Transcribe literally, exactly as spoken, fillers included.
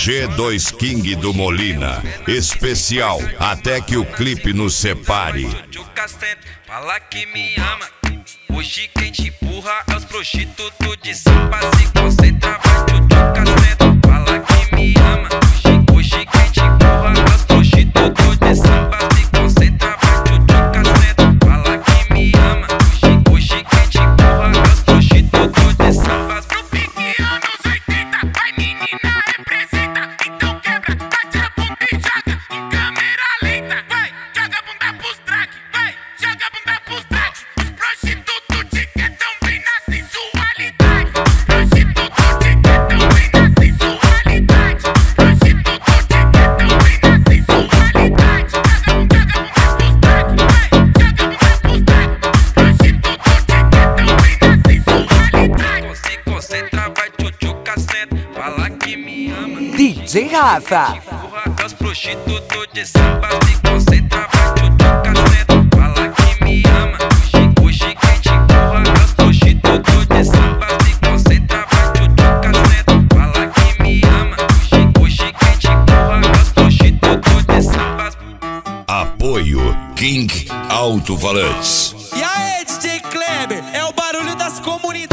G dois King do Molina. Especial, até que o clipe nos separe. Fala que me ama. Hoje quem te empurra é os prostitutos de samba. Se concentra, vai tchutchu caceta. Fala que me ama. Hoje quem te empurra é os prostitutos de samba. Se concentra, vai tchutchu caceta. Fala que me ama. Hoje quem te empurra é os prostitutos de samba. No pique anos oitenta, vai menina representa. Então quebra, bate a bunda e joga em câmera lenta. Vai, joga a bunda pros track, vai, joga a bunda pros track. Os prostitutos te querem bem na sensualidade. Prostituto te querem bem na sensualidade. Prostituto te querem bem na sensualidade. Joga a bunda, joga a bunda pros track, vai, joga a bunda pros track. Prostituto te querem bem na sensualidade. Se concentra, vai tchutchu caceta. Fala que me ama. D J Rafa. Empurra os prostitutos de samba. Se concentra, vai tchutchu caceta. Fala que me ama. Hoje quem te empurra é os prostitutos de samba. Se concentra, vai tchutchu caceta. Fala que me ama. Hoje quem te empurra é os prostitutos de samba. Apoio King Alto Falantes. E aí, D J Kleber, é o barulho das comunidades.